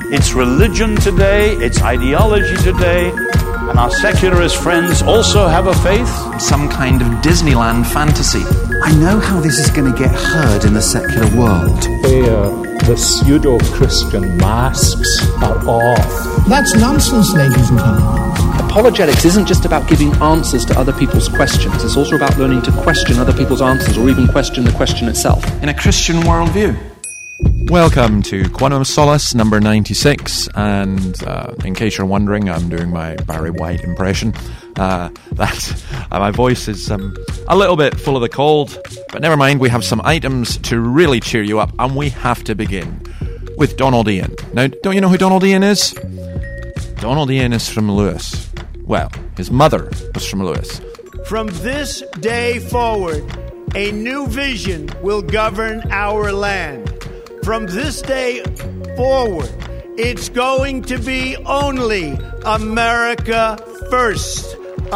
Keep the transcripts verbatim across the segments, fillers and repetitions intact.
it's religion today, it's ideology today, and our secularist friends also have a faith. Some kind of Disneyland fantasy. I know how this is going to get heard in the secular world. Where the pseudo-Christian masks are off. That's nonsense, ladies and gentlemen. Apologetics isn't just about giving answers to other people's questions. It's also about learning to question other people's answers or even question the question itself. In a Christian worldview. Welcome to Quantum of Solace number ninety-six, and uh, in case you're wondering, I'm doing my Barry White impression. Uh, that uh, my voice is um, a little bit full of the cold, but never mind, we have some items to really cheer you up, and we have to begin with Donald Ian. Now, don't you know who Donald Ian is? Donald Ian is from Lewis. Well, his mother was from Lewis. From this day forward, a new vision will govern our land. From this day forward, it's going to be only America first.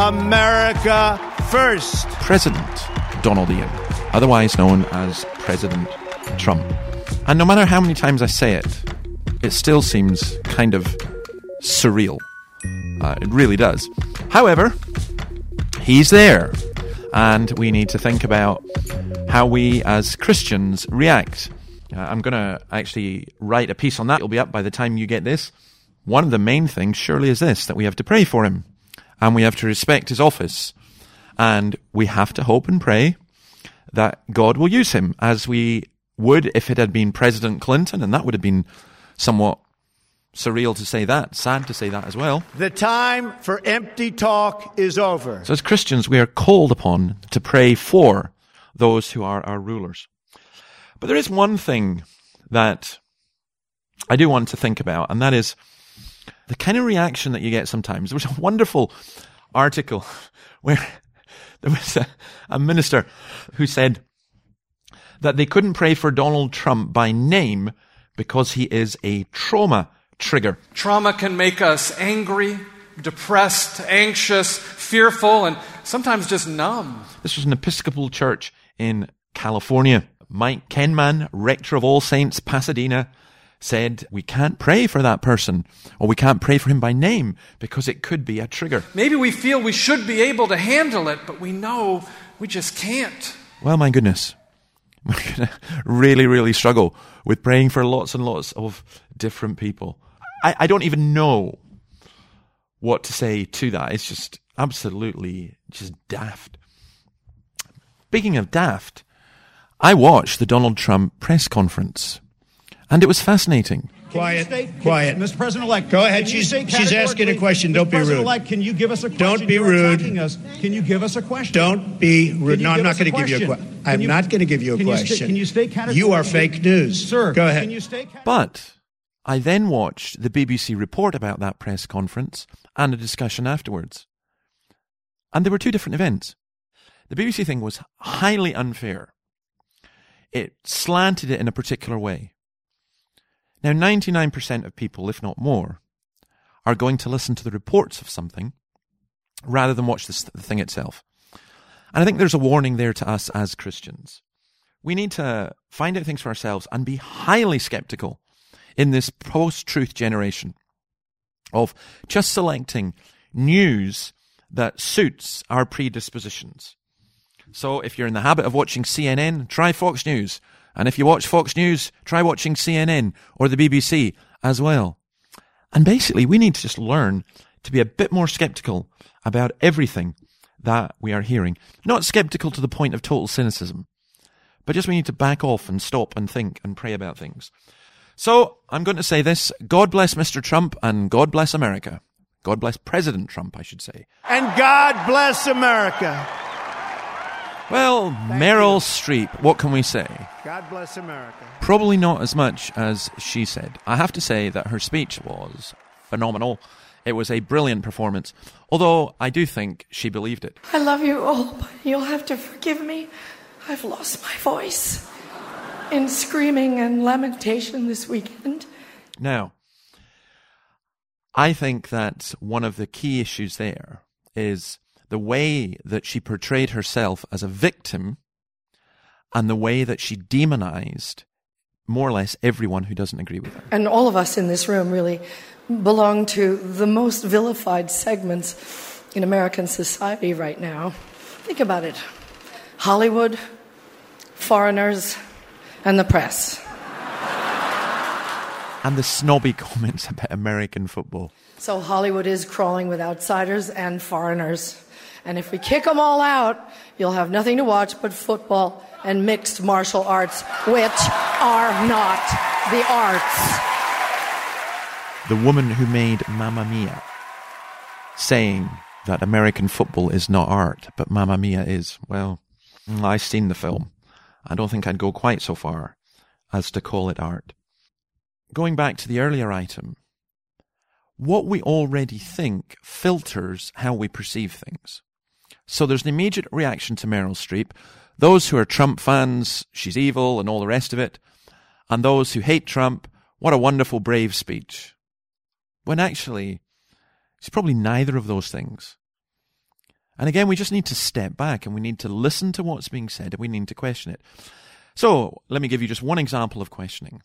America first. President Donald Ian, otherwise known as President Trump. And no matter how many times I say it, it still seems kind of surreal. Uh, it really does. However, he's there, and we need to think about how we as Christians react. Uh, I'm going to actually write a piece on that. It'll be up by the time you get this. One of the main things surely is this, that we have to pray for him, and we have to respect his office, and we have to hope and pray that God will use him, as we would if it had been President Clinton, and that would have been somewhat surreal to say that, sad to say that as well. The time for empty talk is over. So as Christians, we are called upon to pray for those who are our rulers. But there is one thing that I do want to think about, and that is the kind of reaction that you get sometimes. There was a wonderful article where there was a, a minister who said that they couldn't pray for Donald Trump by name because he is a trauma trigger. Trauma can make us angry, depressed, anxious, fearful, and sometimes just numb. This was an Episcopal church in California. Mike Kenman, rector of All Saints, Pasadena, said we can't pray for that person, or we can't pray for him by name because it could be a trigger. Maybe we feel we should be able to handle it, but we know we just can't. Well, my goodness, we're going to really, really struggle with praying for lots and lots of different people. I, I don't even know what to say to that. It's just absolutely just daft. Speaking of daft, I watched the Donald Trump press conference, and it was fascinating. Quiet, quiet. Mister President-elect, go ahead. She's, she's asking a question. Don't be rude. President-elect, can you give us a question? Don't be You're rude. attacking us. Can you give us a question? Don't be rude. No, I'm give not us going a to give you a question? question. I'm you- not going to give you a can you question. stay- can you stay categorically- You are fake news. Sir, go ahead. Can you stay categorically- But I then watched the B B C report about that press conference and a discussion afterwards. And there were two different events. The B B C thing was highly unfair. It slanted it in a particular way. Now, ninety-nine percent of people, if not more, are going to listen to the reports of something rather than watch the thing itself. And I think there's a warning there to us as Christians. We need to find out things for ourselves and be highly skeptical in this post-truth generation of just selecting news that suits our predispositions. So if you're in the habit of watching C N N, try Fox News. And if you watch Fox News, try watching C N N or the B B C as well. And basically, we need to just learn to be a bit more skeptical about everything that we are hearing. Not skeptical to the point of total cynicism, but just we need to back off and stop and think and pray about things. So I'm going to say this: God bless Mister Trump and God bless America. God bless President Trump, I should say. And God bless America. Well, Thank Meryl you. Streep, what can we say? God bless America. Probably not as much as she said. I have to say that her speech was phenomenal. It was a brilliant performance, although I do think she believed it. I love you all, but you'll have to forgive me. I've lost my voice in screaming and lamentation this weekend. Now, I think that one of the key issues there is the way that she portrayed herself as a victim and the way that she demonized more or less everyone who doesn't agree with her. And all of us in this room really belong to the most vilified segments in American society right now. Think about it. Hollywood, foreigners, and the press. And the snobby comments about American football. So Hollywood is crawling with outsiders and foreigners. And if we kick them all out, you'll have nothing to watch but football and mixed martial arts, which are not the arts. The woman who made Mamma Mia, saying that American football is not art, but Mamma Mia is. Well, I've seen the film. I don't think I'd go quite so far as to call it art. Going back to the earlier item, what we already think filters how we perceive things. So there's an immediate reaction to Meryl Streep. Those who are Trump fans, she's evil and all the rest of it. And those who hate Trump, what a wonderful, brave speech. When actually, she's probably neither of those things. And again, we just need to step back and we need to listen to what's being said and we need to question it. So let me give you just one example of questioning.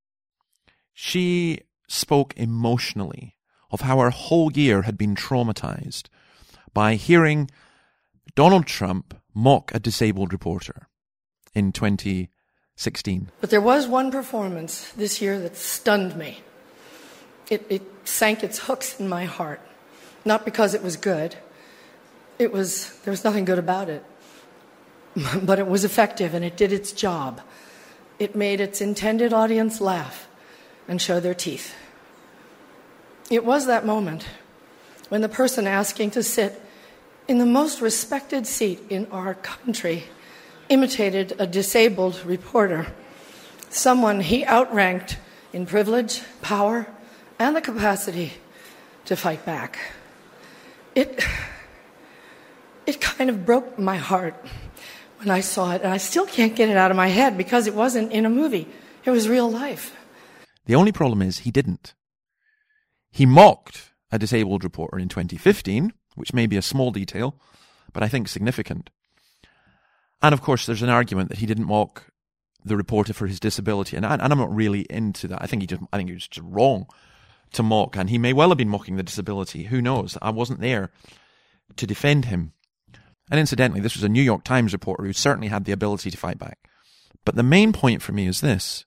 She spoke emotionally of how her whole year had been traumatized by hearing Donald Trump mock a disabled reporter in twenty sixteen. But there was one performance this year that stunned me. It, it sank its hooks in my heart. Not because it was good. It was, there was nothing good about it. But it was effective and it did its job. It made its intended audience laugh and show their teeth. It was that moment when the person asking to sit in the most respected seat in our country imitated a disabled reporter, someone he outranked in privilege, power, and the capacity to fight back. It, it kind of broke my heart when I saw it, and I still can't get it out of my head because it wasn't in a movie. It was real life. The only problem is he didn't. He mocked a disabled reporter in twenty fifteen, which may be a small detail, but I think significant. And of course, there's an argument that he didn't mock the reporter for his disability, and, I, and I'm not really into that. I think he just, I think he was just wrong to mock, and he may well have been mocking the disability. Who knows? I wasn't there to defend him. And incidentally, this was a New York Times reporter who certainly had the ability to fight back. But the main point for me is this.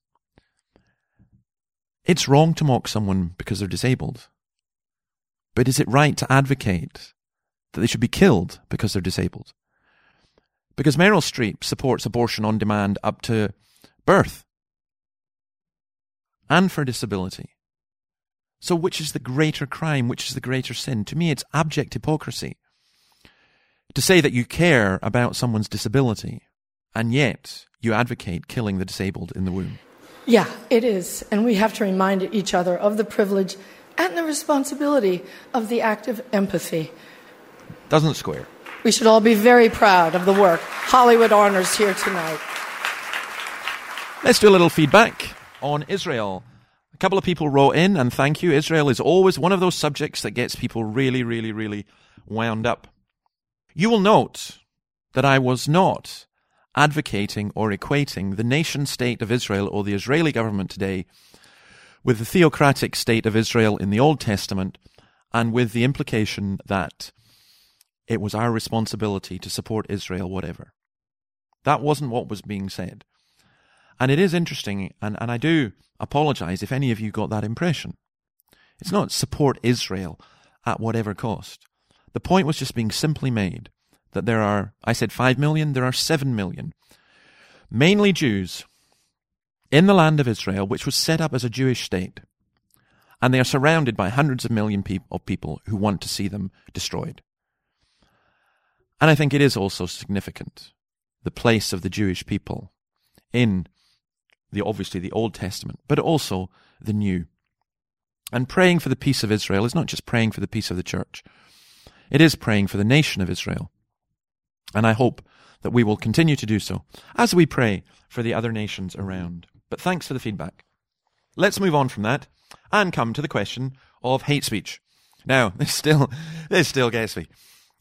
It's wrong to mock someone because they're disabled. But is it right to advocate that they should be killed because they're disabled? Because Meryl Streep supports abortion on demand up to birth and for disability. So which is the greater crime? Which is the greater sin? To me, it's abject hypocrisy to say that you care about someone's disability and yet you advocate killing the disabled in the womb. Yeah, it is. And we have to remind each other of the privilege and the responsibility of the act of empathy. Doesn't square. We should all be very proud of the work Hollywood honors here tonight. Let's do a little feedback on Israel. A couple of people wrote in, and thank you. Israel is always one of those subjects that gets people really, really, really wound up. You will note that I was not advocating or equating the nation-state of Israel or the Israeli government today with the theocratic state of Israel in the Old Testament, and with the implication that it was our responsibility to support Israel, whatever. That wasn't what was being said. And it is interesting, and, and I do apologize if any of you got that impression. It's not support Israel at whatever cost. The point was just being simply made that there are, I said five million, there are seven million, mainly Jews, in the land of Israel, which was set up as a Jewish state. And they are surrounded by hundreds of millions of people who want to see them destroyed. And I think it is also significant, the place of the Jewish people in the obviously the Old Testament, but also the New. And praying for the peace of Israel is not just praying for the peace of the church. It is praying for the nation of Israel. And I hope that we will continue to do so as we pray for the other nations around. But thanks for the feedback. Let's move on from that and come to the question of hate speech. Now, this still, this still gets me.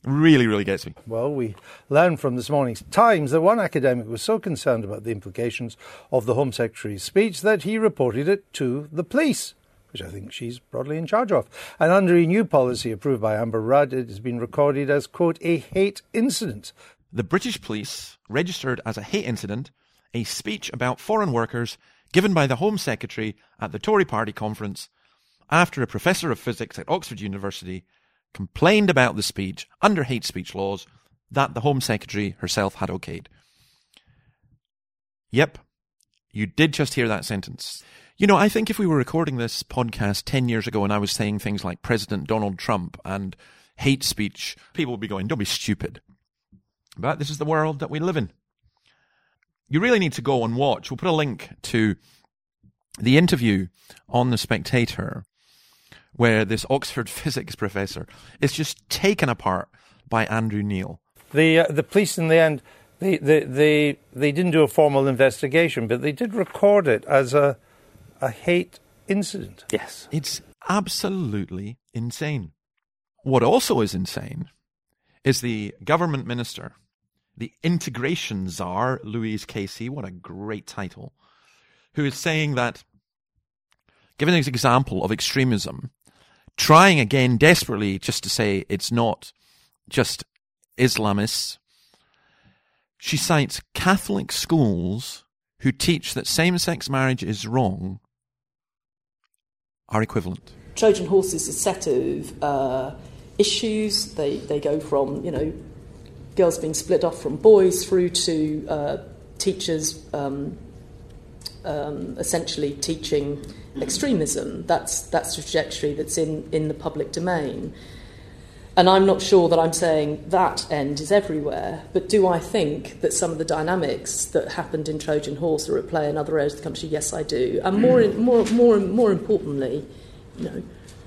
Really, really gets me. Well, we learned from this morning's Times that one academic was so concerned about the implications of the Home Secretary's speech that he reported it to the police, which I think she's broadly in charge of. And under a new policy approved by Amber Rudd, it has been recorded as, quote, a hate incident. The British police registered as a hate incident a speech about foreign workers given by the Home Secretary at the Tory party conference after a professor of physics at Oxford University complained about the speech under hate speech laws that the Home Secretary herself had okayed. Yep, you did just hear that sentence. You know, I think if we were recording this podcast ten years ago and I was saying things like President Donald Trump and hate speech, people would be going, don't be stupid. But this is the world that we live in. You really need to go and watch. We'll put a link to the interview on The Spectator where this Oxford physics professor is just taken apart by Andrew Neil. The uh, the police in the end, they, they they they didn't do a formal investigation, but they did record it as a a hate incident. Yes. It's absolutely insane. What also is insane is the government minister, the integration czar, Louise Casey, what a great title, who is saying that, given this example of extremism, trying again desperately just to say it's not just Islamists, she cites Catholic schools who teach that same-sex marriage is wrong are equivalent. Trojan Horse is a set of uh, issues. They they go from, you know, girls being split off from boys through to uh, teachers um, um, essentially teaching extremism. That's that's the trajectory that's in, in the public domain. And I'm not sure that I'm saying that end is everywhere, but do I think that some of the dynamics that happened in Trojan Horse are at play in other areas of the country? Yes, I do. And more more more more importantly, you know,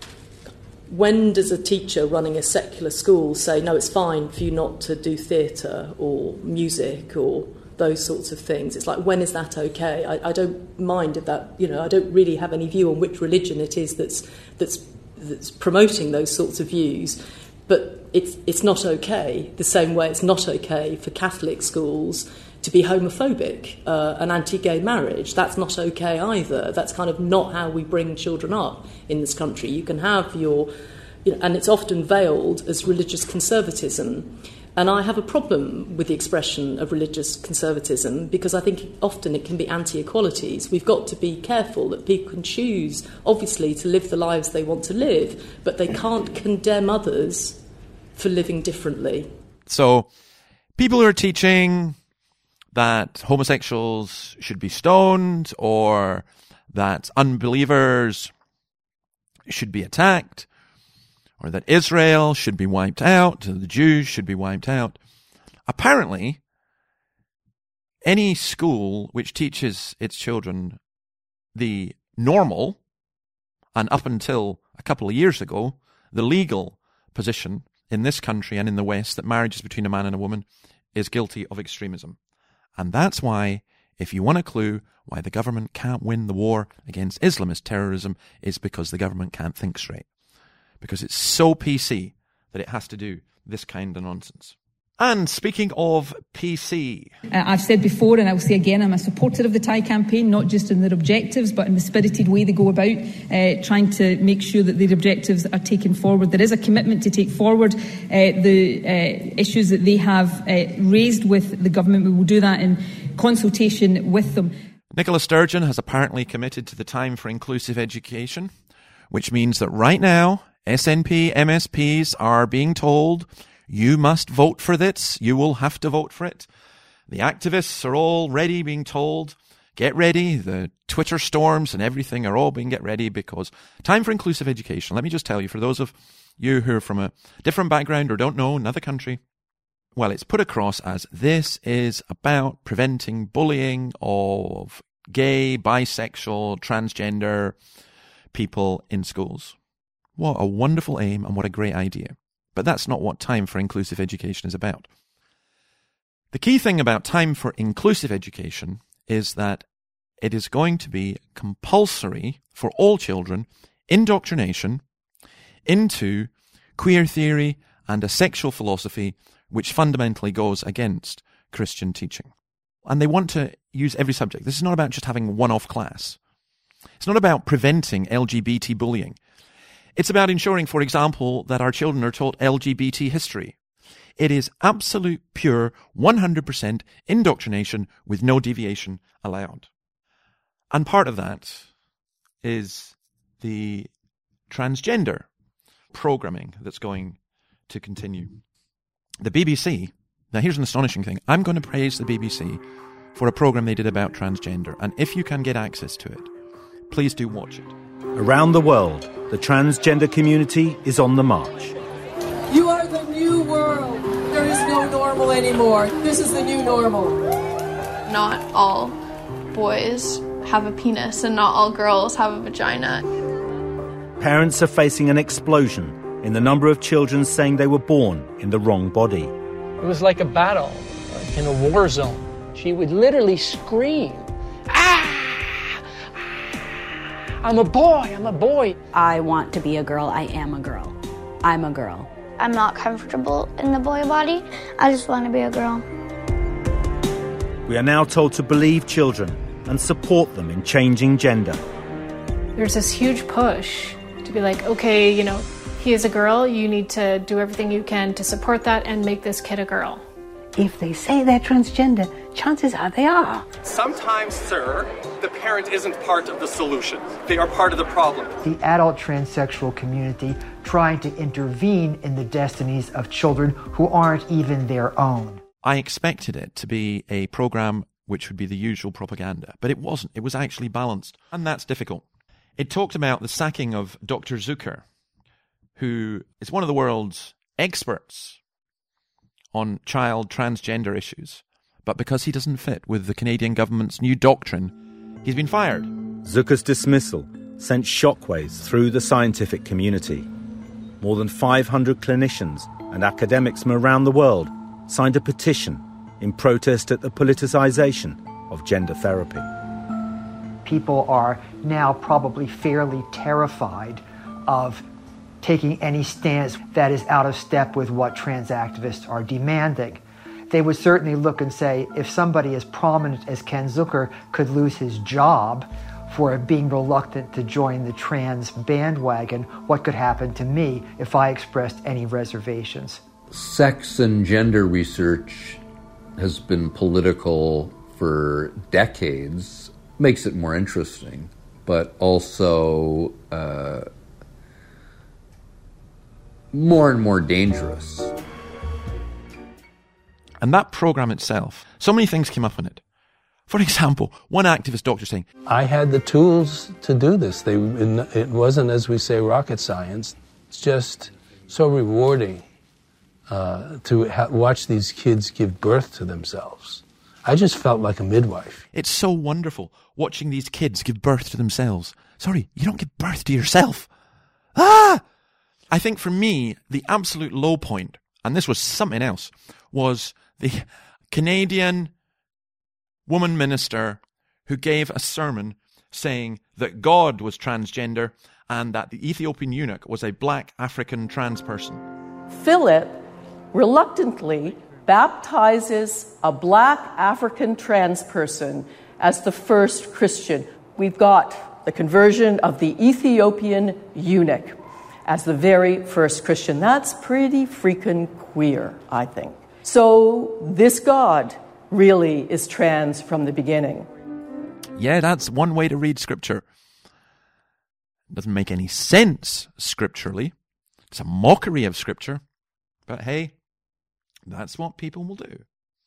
when does a teacher running a secular school say, no, it's fine for you not to do theatre or music or those sorts of things? It's like, when is that okay? I, I don't mind if that, you know, I don't really have any view on which religion it is that's that's that's promoting those sorts of views, but it's it's not okay. The same way it's not okay for Catholic schools to be homophobic uh, and anti-gay marriage. That's not okay either. That's kind of not how we bring children up in this country. You can have your, you know, and it's often veiled as religious conservatism. And I have a problem with the expression of religious conservatism because I think often it can be anti-equalities. We've got to be careful that people can choose, obviously, to live the lives they want to live, but they can't condemn others for living differently. So people who are teaching that homosexuals should be stoned or that unbelievers should be attacked or that Israel should be wiped out, the Jews should be wiped out. Apparently, any school which teaches its children the normal, and up until a couple of years ago, the legal position in this country and in the West that marriage is between a man and a woman is guilty of extremism. And that's why, if you want a clue why the government can't win the war against Islamist terrorism, is because the government can't think straight. Because it's so P C that it has to do this kind of nonsense. And speaking of P C... Uh, I've said before, and I will say again, I'm a supporter of the Thai campaign, not just in their objectives, but in the spirited way they go about uh, trying to make sure that their objectives are taken forward. There is a commitment to take forward uh, the uh, issues that they have uh, raised with the government. We will do that in consultation with them. Nicola Sturgeon has apparently committed to the Time for Inclusive Education, which means that right now, S N P M S Ps are being told, you must vote for this. You will have to vote for it. The activists are already being told, get ready. The Twitter storms and everything are all being get ready because Time for Inclusive Education. Let me just tell you, for those of you who are from a different background or don't know another country, well, it's put across as this is about preventing bullying of gay, bisexual, transgender people in schools. What a wonderful aim and what a great idea. But that's not what Time for Inclusive Education is about. The key thing about Time for Inclusive Education is that it is going to be compulsory for all children indoctrination into queer theory and a sexual philosophy which fundamentally goes against Christian teaching. And they want to use every subject. This is not about just having a one-off class. It's not about preventing L G B T bullying. It's about ensuring, for example, that our children are taught L G B T history. It is absolute, pure, one hundred percent indoctrination with no deviation allowed. And part of that is the transgender programming that's going to continue. The B B C, now here's an astonishing thing. I'm going to praise the B B C for a program they did about transgender. And if you can get access to it, please do watch it. Around the world, the transgender community is on the march. You are the new world. There is no normal anymore. This is the new normal. Not all boys have a penis and not all girls have a vagina. Parents are facing an explosion in the number of children saying they were born in the wrong body. It was like a battle, like in a war zone. She would literally scream, "Ah! I'm a boy, I'm a boy." I want to be a girl, I am a girl. I'm a girl. I'm not comfortable in the boy body. I just want to be a girl. We are now told to believe children and support them in changing gender. There's this huge push to be like, okay, you know, he is a girl, you need to do everything you can to support that and make this kid a girl. If they say they're transgender, chances are they are. Sometimes, sir, the parent isn't part of the solution. They are part of the problem. The adult transsexual community trying to intervene in the destinies of children who aren't even their own. I expected it to be a program which would be the usual propaganda, but it wasn't. It was actually balanced, and that's difficult. It talked about the sacking of Doctor Zucker, who is one of the world's experts on child transgender issues, but because he doesn't fit with the Canadian government's new doctrine, he's been fired. Zucker's dismissal sent shockwaves through the scientific community. More than five hundred clinicians and academics from around the world signed a petition in protest at the politicization of gender therapy. People are now probably fairly terrified of taking any stance that is out of step with what trans activists are demanding. They would certainly look and say, if somebody as prominent as Ken Zucker could lose his job for being reluctant to join the trans bandwagon, what could happen to me if I expressed any reservations? Sex and gender research has been political for decades. Makes it more interesting, but also uh, more and more dangerous. And that program itself, so many things came up in it. For example, one activist doctor saying, I had the tools to do this. They, it wasn't, as we say, rocket science. It's just so rewarding uh, to ha- watch these kids give birth to themselves. I just felt like a midwife. It's so wonderful watching these kids give birth to themselves. Sorry, you don't give birth to yourself. Ah! I think for me, the absolute low point, and this was something else, was the Canadian woman minister who gave a sermon saying that God was transgender and that the Ethiopian eunuch was a black African trans person. Philip reluctantly baptizes a black African trans person as the first Christian. We've got the conversion of the Ethiopian eunuch as the very first Christian. That's pretty freaking queer, I think. So this God really is trans from the beginning. Yeah, that's one way to read Scripture. It doesn't make any sense scripturally. It's a mockery of Scripture. But hey, that's what people will do.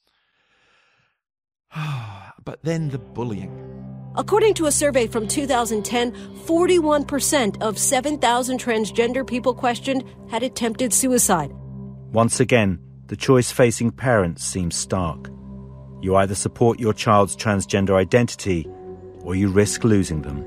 But then the bullying. According to a survey from two thousand ten, forty-one percent of seven thousand transgender people questioned had attempted suicide. Once again, the choice facing parents seems stark. You either support your child's transgender identity or you risk losing them.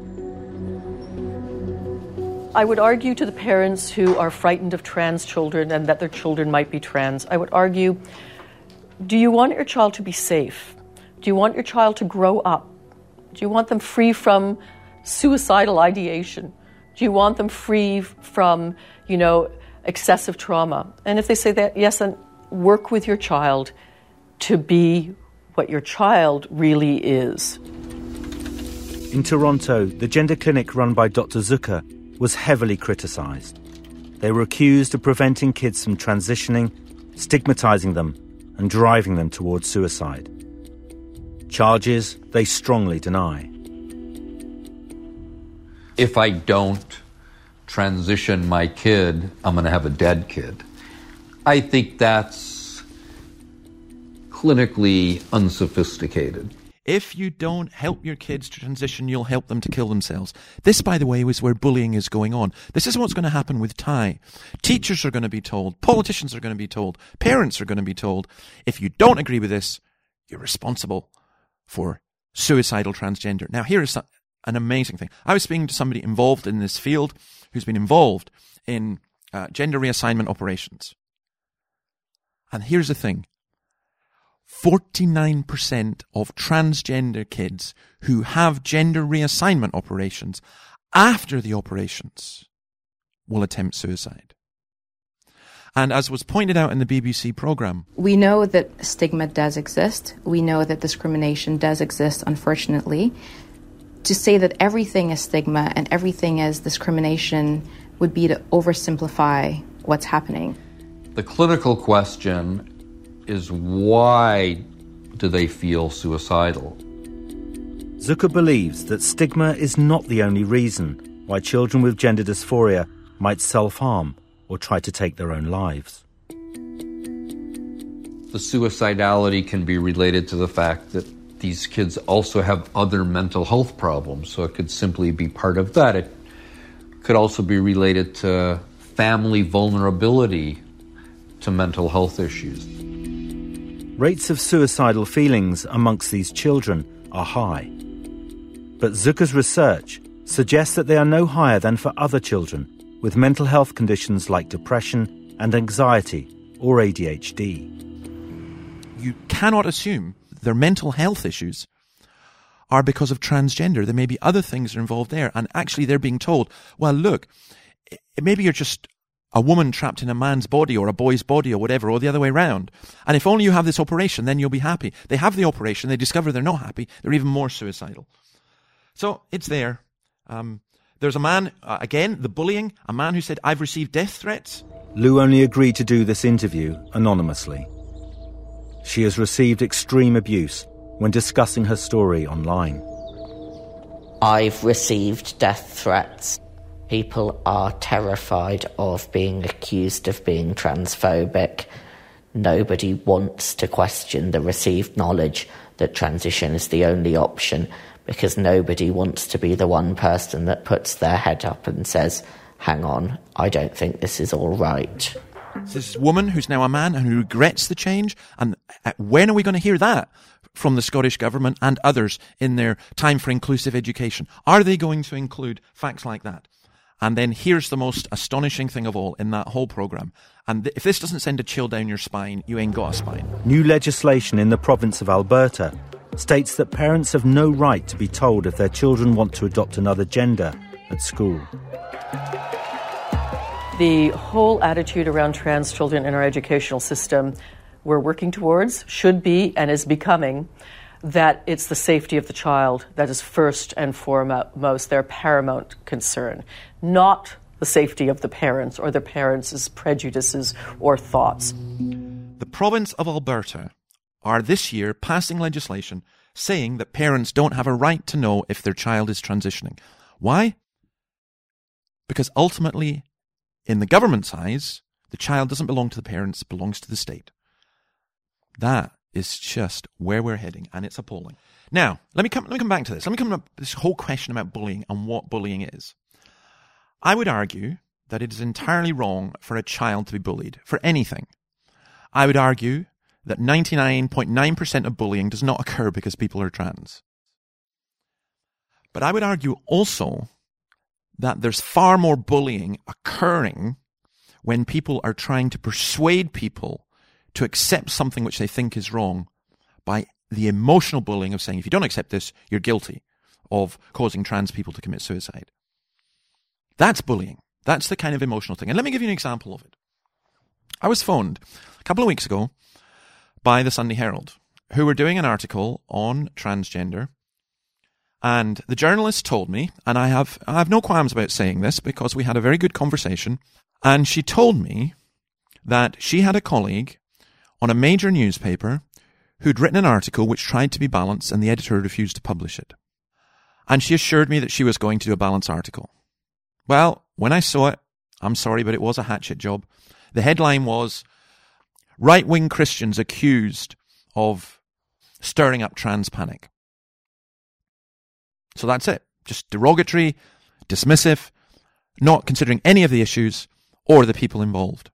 I would argue to the parents who are frightened of trans children and that their children might be trans, I would argue, do you want your child to be safe? Do you want your child to grow up? Do you want them free from suicidal ideation? Do you want them free from, you know, excessive trauma. And if they say that, yes, then work with your child to be what your child really is. In Toronto, the gender clinic run by Doctor Zucker was heavily criticised. They were accused of preventing kids from transitioning, stigmatising them, and driving them towards suicide. Charges they strongly deny. If I don't transition my kid, I'm going to have a dead kid. I think that's clinically unsophisticated. If you don't help your kids to transition, you'll help them to kill themselves. This, by the way, is where bullying is going on. This is what's going to happen with Ty. Teachers are going to be told, politicians are going to be told, parents are going to be told, if you don't agree with this, you're responsible for suicidal transgender. Now, here is an amazing thing. I was speaking to somebody involved in this field who's been involved in uh, gender reassignment operations. And here's the thing. forty-nine percent of transgender kids who have gender reassignment operations after the operations will attempt suicide. And as was pointed out in the B B C programme, we know that stigma does exist. We know that discrimination does exist, unfortunately. To say that everything is stigma and everything is discrimination would be to oversimplify what's happening. The clinical question is, why do they feel suicidal? Zucker believes that stigma is not the only reason why children with gender dysphoria might self-harm or try to take their own lives. The suicidality can be related to the fact that these kids also have other mental health problems, so it could simply be part of that. It could also be related to family vulnerability to mental health issues. Rates of suicidal feelings amongst these children are high. But Zucker's research suggests that they are no higher than for other children with mental health conditions like depression and anxiety or A D H D. You cannot assume their mental health issues are because of transgender. There may be other things that are involved there. And actually they're being told, well, look, maybe you're just a woman trapped in a man's body or a boy's body or whatever, or the other way around. And if only you have this operation, then you'll be happy. They have the operation, they discover they're not happy, they're even more suicidal. So it's there. Um, there's a man, uh, again, the bullying, a man who said, I've received death threats. Lou only agreed to do this interview anonymously. She has received extreme abuse when discussing her story online. I've received death threats. People are terrified of being accused of being transphobic. Nobody wants to question the received knowledge that transition is the only option, because nobody wants to be the one person that puts their head up and says, hang on, I don't think this is all right. This woman who's now a man and who regrets the change. And when are we going to hear that from the Scottish Government and others in their Time for Inclusive Education? Are they going to include facts like that? And then here's the most astonishing thing of all in that whole programme. And th- if this doesn't send a chill down your spine, you ain't got a spine. New legislation in the province of Alberta states that parents have no right to be told if their children want to adopt another gender at school. The whole attitude around trans children in our educational system we're working towards should be and is becoming that it's the safety of the child that is first and foremost their paramount concern, not the safety of the parents or the parents' prejudices or thoughts. The province of Alberta are this year passing legislation saying that parents don't have a right to know if their child is transitioning. Why? Because ultimately, in the government's eyes, the child doesn't belong to the parents, it belongs to the state. That is just where we're heading, and it's appalling. Now, let me come, let me come back to this. Let me come to this whole question about bullying and what bullying is. I would argue that it is entirely wrong for a child to be bullied for anything. I would argue that ninety-nine point nine percent of bullying does not occur because people are trans. But I would argue also that there's far more bullying occurring when people are trying to persuade people to accept something which they think is wrong by the emotional bullying of saying, if you don't accept this, you're guilty of causing trans people to commit suicide. That's bullying. That's the kind of emotional thing. And let me give you an example of it. I was phoned a couple of weeks ago by the Sunday Herald, who were doing an article on transgender. And the journalist told me, and I have I have no qualms about saying this because we had a very good conversation, and she told me that she had a colleague on a major newspaper who'd written an article which tried to be balanced and the editor refused to publish it. And she assured me that she was going to do a balanced article. Well, when I saw it, I'm sorry, but it was a hatchet job. The headline was, right-wing Christians accused of stirring up trans panic. So that's it. Just derogatory, dismissive, not considering any of the issues or the people involved.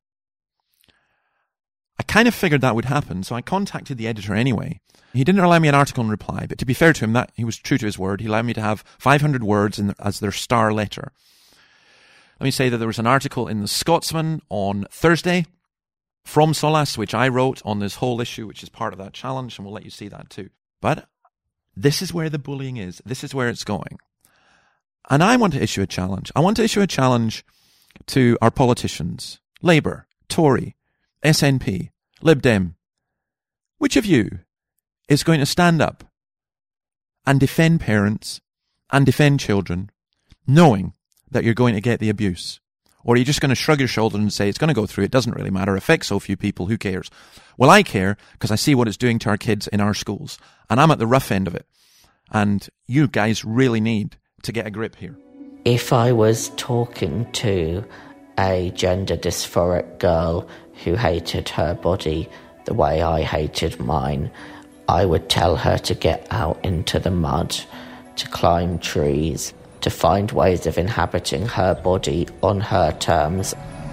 I kind of figured that would happen, so I contacted the editor anyway. He didn't allow me an article in reply, but to be fair to him, that he was true to his word. He allowed me to have five hundred words in, as their star letter. Let me say that there was an article in the Scotsman on Thursday from Solas, which I wrote on this whole issue, which is part of that challenge, and we'll let you see that too. But this is where the bullying is. This is where it's going. And I want to issue a challenge. I want to issue a challenge to our politicians, Labour, Tory, S N P, Lib Dem. Which of you is going to stand up and defend parents and defend children, knowing that you're going to get the abuse? Or are you just going to shrug your shoulders and say, it's going to go through, it doesn't really matter, it affects so few people, who cares? Well, I care because I see what it's doing to our kids in our schools. And I'm at the rough end of it. And you guys really need to get a grip here. If I was talking to a gender dysphoric girl who hated her body the way I hated mine, I would tell her to get out into the mud, to climb trees, to find ways of inhabiting her body on her terms.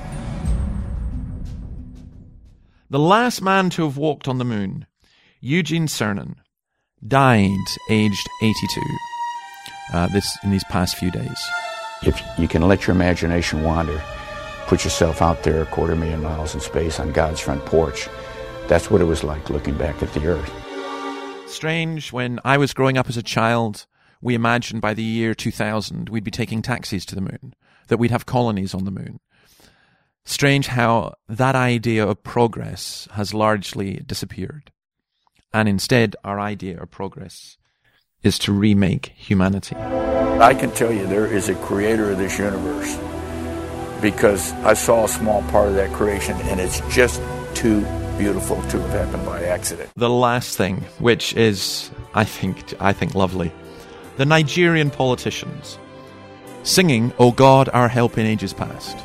The last man to have walked on the moon, Eugene Cernan, died aged eighty-two uh, this in these past few days. If you can let your imagination wander, put yourself out there a quarter million miles in space on God's front porch, that's what it was like looking back at the Earth. Strange, when I was growing up as a child, we imagined by the year two thousand we'd be taking taxis to the moon, that we'd have colonies on the moon. Strange how that idea of progress has largely disappeared. And instead, our idea of progress is to remake humanity. I can tell you there is a creator of this universe because I saw a small part of that creation, and it's just too beautiful to have happened by accident. The last thing, which is, I think, I think lovely, the Nigerian politicians singing, "O God, our help in ages past."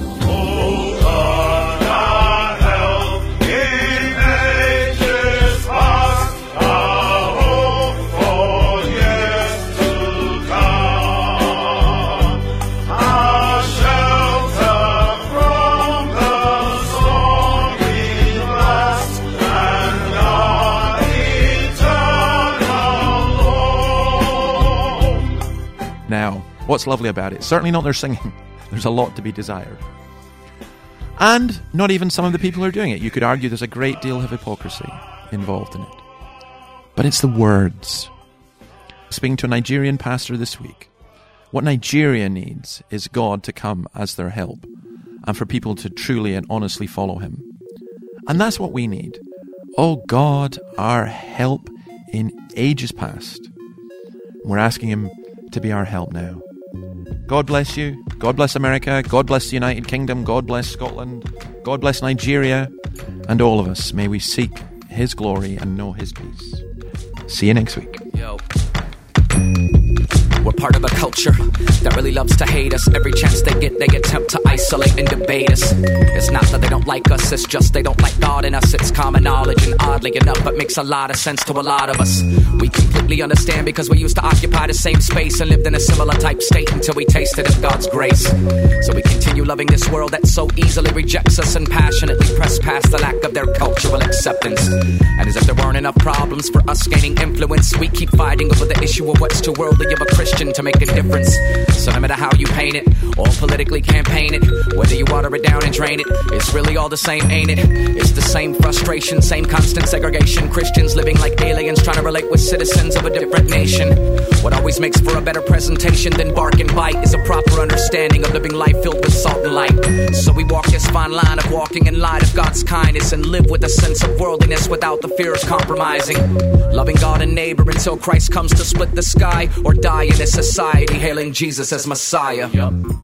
Now, what's lovely about it? Certainly not their singing. There's a lot to be desired. And not even some of the people who are doing it. You could argue there's a great deal of hypocrisy involved in it. But it's the words. Speaking to a Nigerian pastor this week, what Nigeria needs is God to come as their help and for people to truly and honestly follow him. And that's what we need. Oh God, our help in ages past. We're asking him to be our help now. God bless you. God bless America. God bless the United Kingdom. God bless Scotland. God bless Nigeria. And all of us, may we seek his glory and know his peace. See you next week. Yo. We're part of a culture that really loves to hate us. Every chance they get, they attempt to isolate and debate us. It's not that they don't like us, it's just they don't like God in us. It's common knowledge, and oddly enough, it makes a lot of sense to a lot of us. We completely understand because we used to occupy the same space and lived in a similar type state until we tasted of God's grace. So we continue loving this world that so easily rejects us and passionately press past the lack of their cultural acceptance. And as if there weren't enough problems for us gaining influence, we keep fighting over the issue of what's too worldly of a Christian to make a difference. So no matter how you paint it or politically campaign it, Whether you water it down and drain it, it's really all the same, ain't it? It's the same frustration, same constant segregation. Christians living like aliens, trying to relate with citizens of a different nation. What always makes for a better presentation than bark and bite is a proper understanding of living life filled with salt and light. So we walk this fine line of walking in light of God's kindness and live with a sense of worldliness without the fear of compromising. Loving God and neighbor until Christ comes to split the sky, or die in this society hailing Jesus as Messiah.